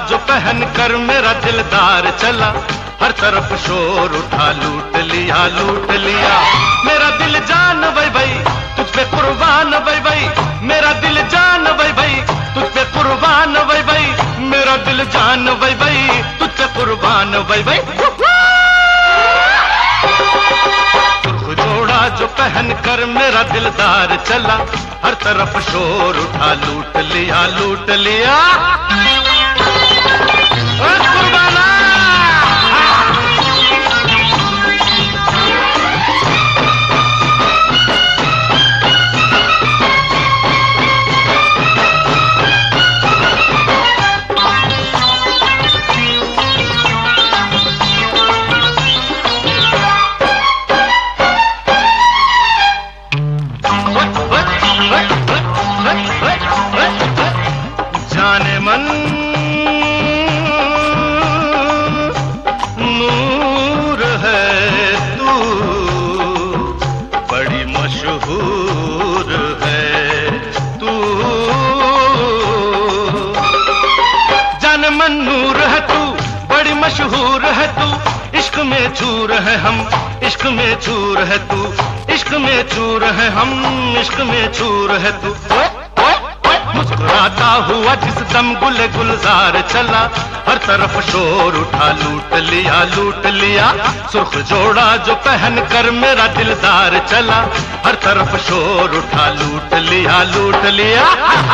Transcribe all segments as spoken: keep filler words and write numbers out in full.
जो पहन कर मेरा दिलदार चला, हर तरफ शोर उठा, लूट लिया लूट लिया। मेरा दिल जान वही वही तुझ पे कुर्बान वही वही, मेरा दिल जान वही वही तुझ पे कुर्बान वही वही, मेरा दिल जान वही वही तुझ पे कुर्बान वही वही। सुर्ख जोड़ा जो पहन कर मेरा दिलदार चला, हर तरफ शोर उठा, लूट लिया लूट लिया। कुर्बाना जाने मन नूर है तू, बड़ी मशहूर है तू। जाने मन नूर है तू, बड़ी मशहूर है तू, इश्क में चूर है हम, इश्क में चूर है तू, इश्क में चूर है हम, इश्क में चूर है तू। मुस्कुराता हुआ जिस दम गुले गुलजार चला, हर तरफ शोर उठा, लूट लिया लूट लिया। सुर्ख जोड़ा जो पहन कर मेरा दिलदार चला, हर तरफ शोर उठा, लूट लिया लूट लिया।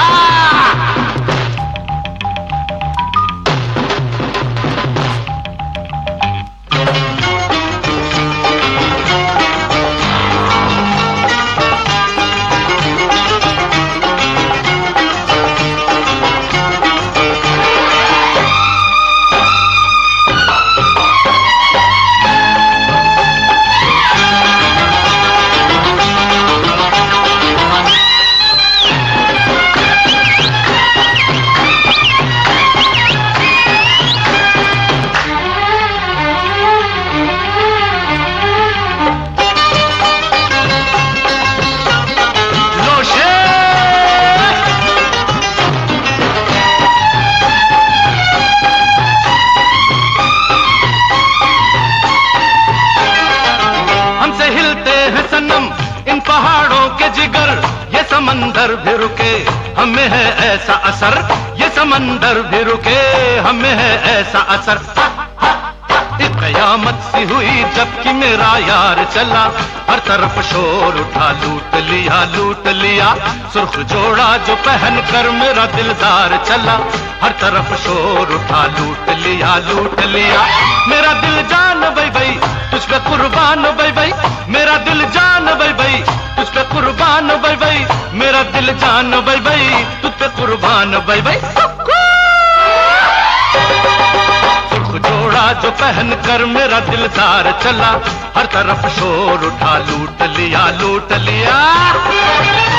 इन पहाड़ों के जिगर, ये समंदर भी रुके, हमें है ऐसा असर, ये समंदर भी रुके, हमें है ऐसा असर। एक कयामत सी हुई जबकि मेरा यार चला, हर तरफ शोर उठा, लूट लिया लूट लिया। सुर्ख जोड़ा जो पहन कर मेरा दिलदार चला, हर तरफ शोर उठा, लूट लिया लूट लिया। मेरा दिल जान वही वही तुझ पे कुर्बान वही वही, मेरा दिल जान वही वही तुझ पे कुर्बान वही वही, मेरा दिल जान वही वही तुझ पे कुर्बान वही वही। सुर्ख जोड़ा जो पहन कर मेरा दिलदार चला, हर तरफ शोर उठा, लूट लिया लूट लिया।